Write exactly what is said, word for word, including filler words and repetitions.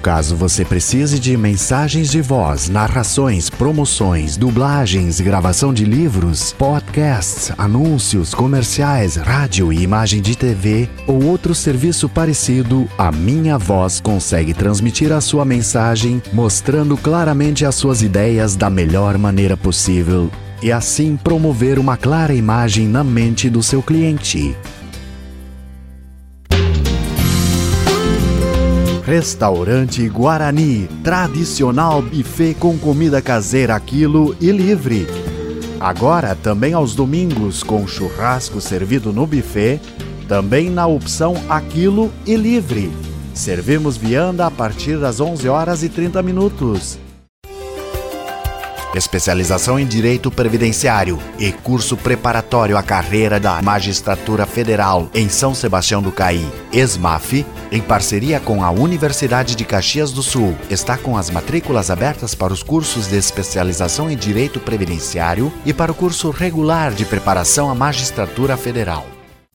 Caso você precise de mensagens de voz, narrações, promoções, dublagens, gravação de livros, podcasts, anúncios, comerciais, rádio e imagem de T V ou outro serviço parecido, a Minha Voz consegue transmitir a sua mensagem, mostrando claramente as suas ideias da melhor maneira possível e assim promover uma clara imagem na mente do seu cliente. Restaurante Guarani, tradicional buffet com comida caseira a quilo e livre. Agora também aos domingos com churrasco servido no buffet, também na opção a quilo e livre. Servimos vianda a partir das onze horas e trinta minutos. Especialização em Direito Previdenciário e curso preparatório à carreira da Magistratura Federal em São Sebastião do Caí, ESMAF, em parceria com a Universidade de Caxias do Sul, está com as matrículas abertas para os cursos de especialização em Direito Previdenciário e para o curso regular de preparação à Magistratura Federal.